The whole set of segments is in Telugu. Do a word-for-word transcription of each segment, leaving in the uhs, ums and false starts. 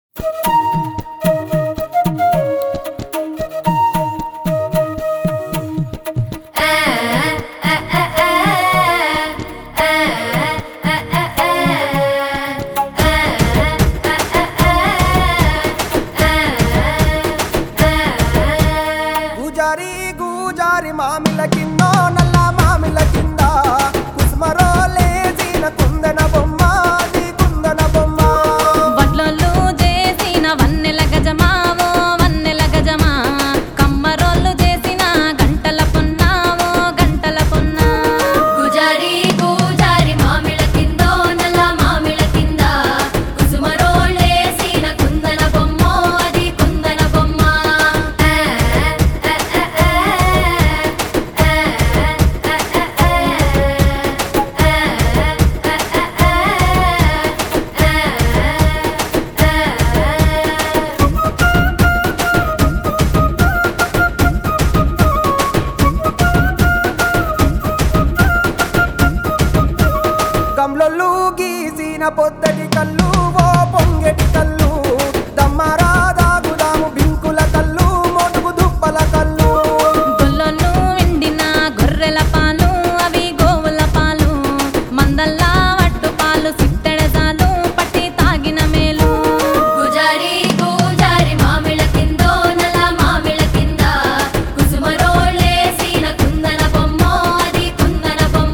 గూజారి గూజారి మామిల కిందో నల్ల మామిల కింద కుస్మరో లేసిన కుందన బొమ్మ నీ కుందన బొమ్మ వడ్లొల్లు చేసిన వన్నెల గజమావో వన్నెల గజమా కమ్మరోళ్ళు చేసిన గంటల పొన్నావో గంటల పొన్నా గుజారి గుజారి మామిళ్ళ కిందో నల్ల మామిళ్ళ కింద కుసుమరోళ్ళేసిన కుందన బొమ్మ అది కుందన బొమ్మ గమ్లొల్లు గీసిన పొద్దటి కళ్ళు ఓ పొంగెటి కళ్ళు దమ్మరా దాగుదాము బింకుల కళ్ళు మోటుకు దుప్పల కళ్ళు గొల్లొల్లు ఎండిన గొర్రెల పాలు అవి గోవుల పాలు మందల్లా వట్టు పాలు సిట్టెడజాలు పట్టి తాగిన మేలు గుజారి గుజారి మామిళ్ళ కిందో నల్ల మామిళ్ళ కింద కుసుమరోళ్ళేసిన కుందన బొమ్మ అది కుందన బొమ్మ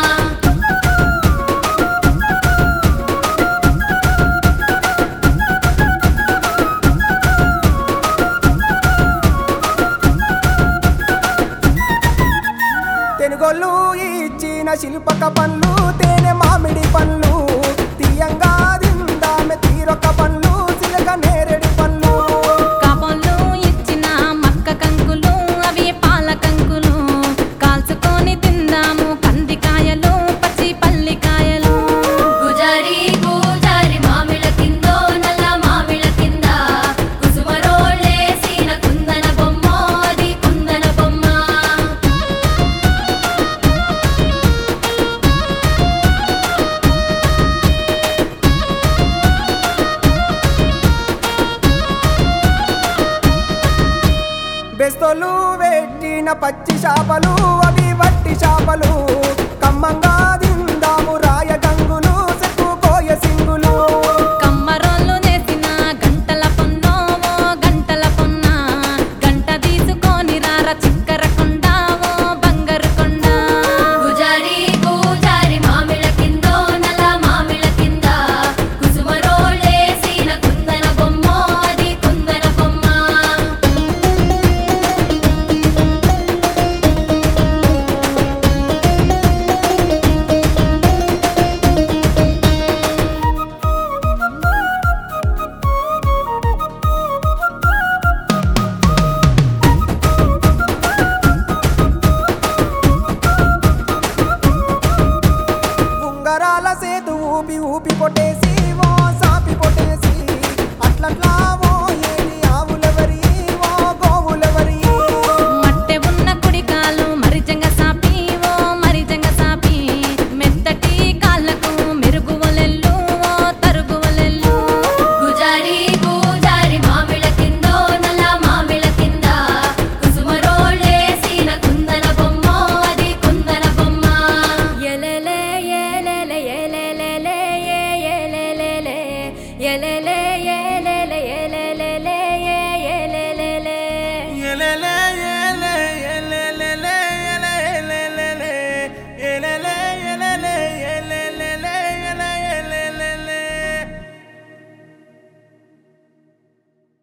తెనుగొల్లు ఇచ్చిన శిల్పక పండ్లు తేనె మామిడి పండ్లు తీయంగా దిందామె తీరొక పండ్లు చిలక నేరేడి పండ్లు కాపంలు ఇచ్చిన మక్క కంకులు అవి పాల కంకులు కాల్చుకొని తిందాము కందికాయలు పచ్చి పల్లికాయలు గుజారి గుజారి మామిళ్ళ కిందో నల్ల మామిళ్ళ కింద కుసుమరోళ్ళేసిన కుందన బొమ్మ అది కుందన బొమ్మ బెస్తోలు పెట్టిన పచ్చి చేపలు అవి వట్టి చేపలు కమ్మంగా దిందాము రాయ గంగులు సెక్కు కోయ సింగులు